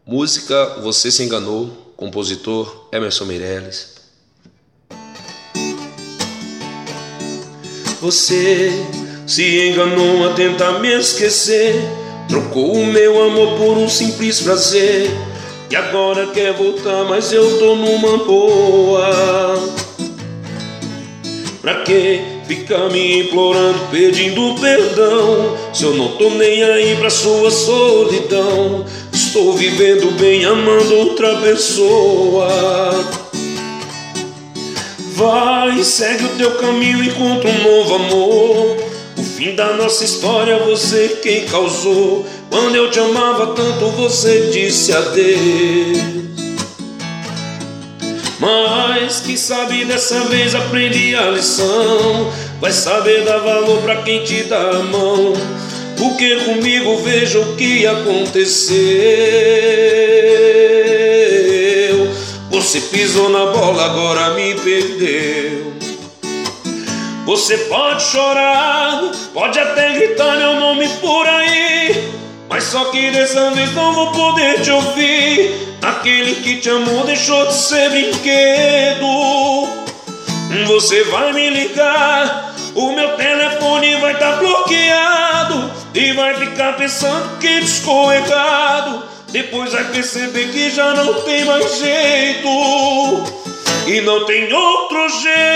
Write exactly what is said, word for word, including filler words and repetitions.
Música Você Se Enganou, compositor Emerson Meirelles. Você se enganou a tentar me esquecer, trocou o meu amor por um simples prazer, e agora quer voltar, mas eu tô numa boa. Pra que ficar me implorando, pedindo perdão, se eu não tô nem aí pra sua solidão? Estou vivendo bem, amando outra pessoa. Vai, segue o teu caminho, encontra um novo amor. O fim da nossa história você quem causou. Quando eu te amava tanto você disse adeus. Mas quem sabe dessa vez aprendi a lição. Vai saber dar valor pra quem te dá a mão, porque comigo veja o que aconteceu. Você pisou na bola, agora me perdeu. Você pode chorar, pode até gritar meu nome por aí, mas só que dessa vez não vou poder te ouvir. Aquele que te amou deixou de ser brinquedo. Você vai me ligar, o meu telefone vai estar bloqueado, e vai ficar pensando que discou errado. Depois vai perceber que já não tem mais jeito, e não tem outro jeito.